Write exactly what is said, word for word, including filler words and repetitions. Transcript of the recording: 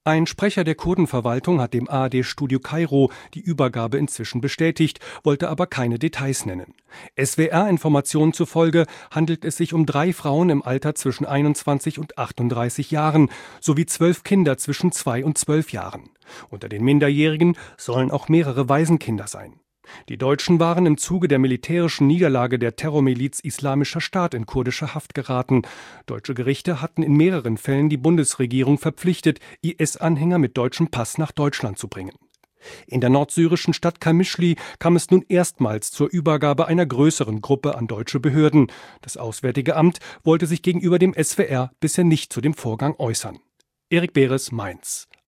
Ein Sprecher der Kurdenverwaltung hat dem A R D-Studio Kairo die Übergabe inzwischen bestätigt, wollte aber keine Details nennen. S W R-Informationen zufolge handelt es sich um drei Frauen im Alter zwischen einundzwanzig und achtunddreißig Jahren sowie zwölf Kinder zwischen zwei und zwölf Jahren. Unter den Minderjährigen sollen auch mehrere Waisenkinder sein. Die Deutschen waren im Zuge der militärischen Niederlage der Terrormiliz Islamischer Staat in kurdische Haft geraten. Deutsche Gerichte hatten in mehreren Fällen die Bundesregierung verpflichtet, I S-Anhänger mit deutschem Pass nach Deutschland zu bringen. In der nordsyrischen Stadt Qamishli kam es nun erstmals zur Übergabe einer größeren Gruppe an deutsche Behörden. Das Auswärtige Amt wollte sich gegenüber dem S W R bisher nicht zu dem Vorgang äußern. Erik Beres, Mainz.